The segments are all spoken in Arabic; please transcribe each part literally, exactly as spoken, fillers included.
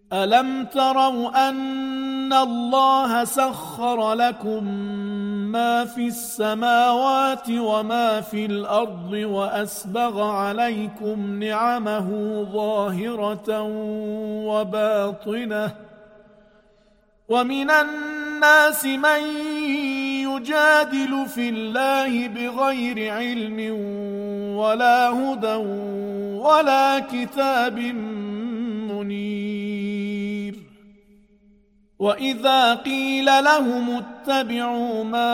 ألم تروا أن الله سخر لكم ما في السماوات وما في الأرض وأسبغ عليكم نعمه ظاهرة وباطنة ومن الناس من يجادل في الله بغير علم ولا هدى ولا كتاب منير وإذا قيل لهم اتبعوا ما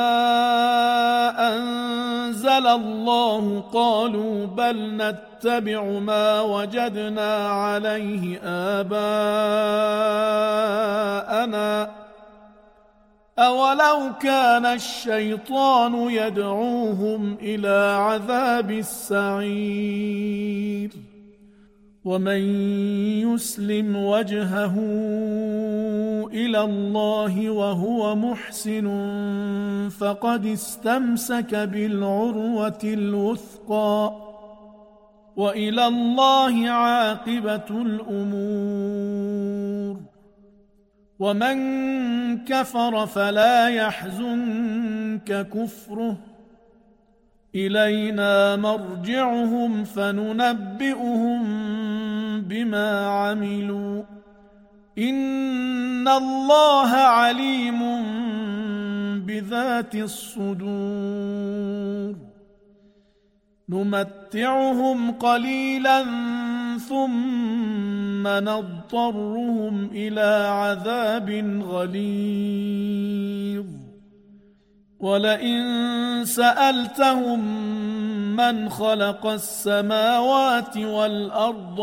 أنزل الله قالوا بل نتبع ما وجدنا عليه آباءنا أولو كان الشيطان يدعوهم إلى عذاب السعير ومن يسلم وجهه إلى الله وهو محسن فقد استمسك بالعروة الوثقى وإلى الله عاقبة الأمور ومن كفر فلا يحزنك كفره إلينا مرجعهم فننبئهم بما عملوا إن الله عليم بذات الصدور نمتعهم قليلا ثم نضطرهم إلى عذاب غليظ ولئن سألتهم من خلق السماوات والأرض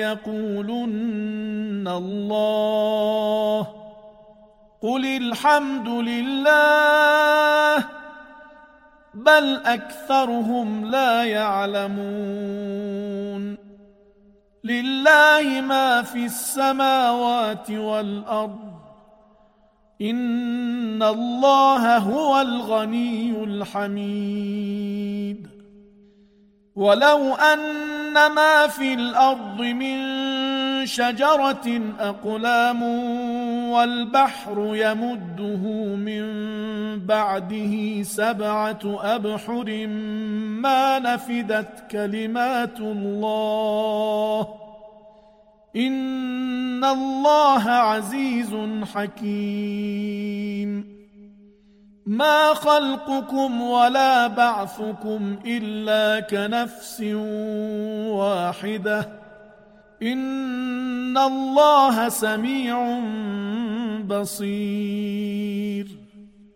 ليقولن الله قل الحمد لله بل أكثرهم لا يعلمون لله ما في السماوات والأرض إن الله هو الغني الحميد ولو أن ما في الأرض من شجرة أقلام والبحر يمده من بعده سبعة أبحر ما نفدت كلمات الله إن الله عزيز حكيم ما خلقكم ولا بعثكم إلا كنفس واحدة إن الله سميع بصير